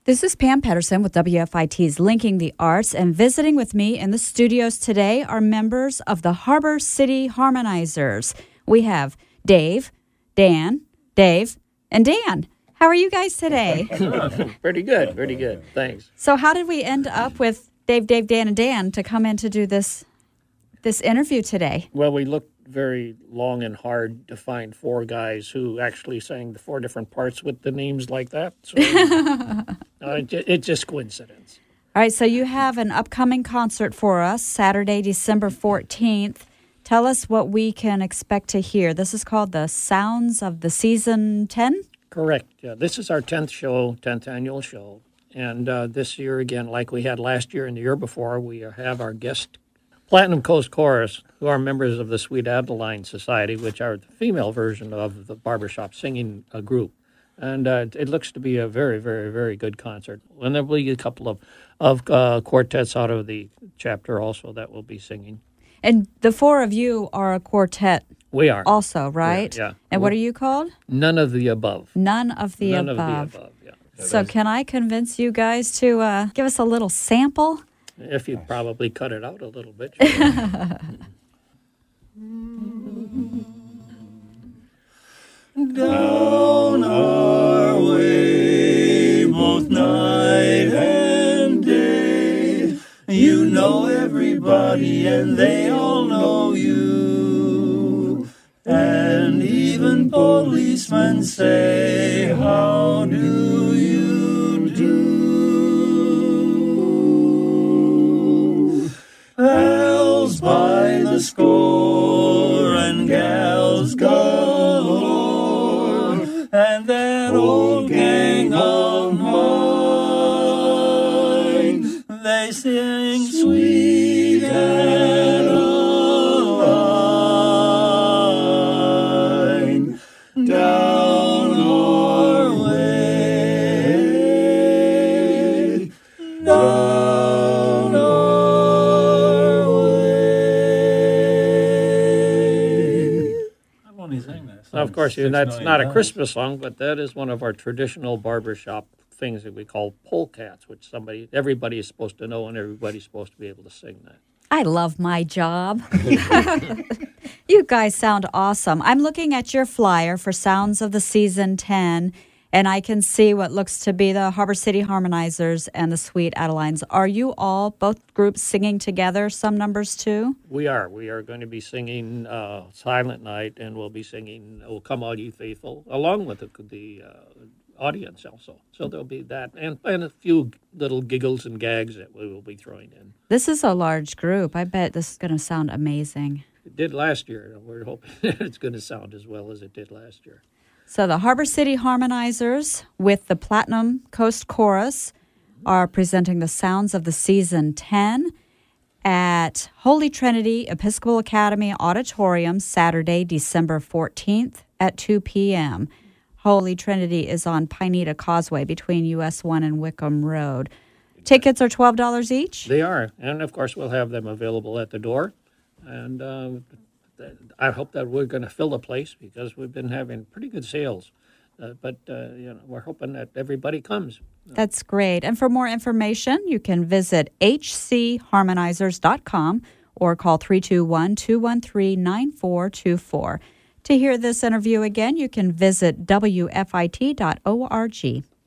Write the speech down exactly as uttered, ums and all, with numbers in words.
This is Pam Pedersen with W F I T's Linking the Arts, and visiting with me in the studios today are members of the Harbor City Harmonizers. We have Dave, Dan, Dave, and Dan. How are you guys today? Pretty good, pretty good. Thanks. So how did we end up with Dave, Dave, Dan, and Dan to come in to do this this interview today? Well, we looked very long and hard to find four guys who actually sang the four different parts with the names like that. So uh, it, it's just coincidence. All right, so you have an upcoming concert for us, Saturday, December fourteenth. Tell us what we can expect to hear. This is called the Sounds of the Season ten? Correct. Yeah, this is our tenth show, tenth annual show. And uh, this year, again, like we had last year and the year before, we have our guest Platinum Coast Chorus, who are members of the Sweet Adeline Society, which are the female version of the barbershop singing uh, group. And uh, it looks to be a very, very, very good concert. And there will be a couple of, of uh, quartets out of the chapter also that will be singing. And the four of you are a quartet. We are. Also, right? Yeah. yeah. And what are you called? None of the above. None of the None above. None of the above, yeah. So can I convince you guys to uh, give us a little sample? If you probably cut it out a little bit. Down our way, both night and day, you know everybody and they all know you. And even policemen say, how do you do? Pals by the score and gals galore, and that old gang of mine, they sing Sweet Adeline down our way, down our way. I've only sang that. Now, of course, you know, that's not a Christmas song, but that is one of our traditional barbershop things that we call polecats, which somebody, everybody is supposed to know, and everybody's supposed to be able to sing that. I love my job. You guys sound awesome. I'm looking at your flyer for Sounds of the Season ten, and I can see what looks to be the Harbor City Harmonizers and the Sweet Adelines. Are you all, both groups, singing together some numbers too? We are. We are going to be singing uh, Silent Night, and we'll be singing Oh Come All Ye Faithful, along with the, the uh, audience also. So there'll be that, and, and a few little giggles and gags that we will be throwing in. This is a large group. I bet this is going to sound amazing. It did last year, and we're hoping that it's going to sound as well as it did last year. So the Harbor City Harmonizers with the Platinum Coast Chorus are presenting the Sounds of the Season ten at Holy Trinity Episcopal Academy Auditorium, Saturday, December fourteenth at two p.m. Holy Trinity is on Pineda Causeway between U S one and Wickham Road. Tickets are twelve dollars each? They are. And, of course, we'll have them available at the door. And um, I hope that we're going to fill the place because we've been having pretty good sales. Uh, but, uh, you know, we're hoping that everybody comes. That's great. And for more information, you can visit h c harmonizers dot com or call three two one, two one three, nine four two four. To hear this interview again, you can visit w f i t dot org.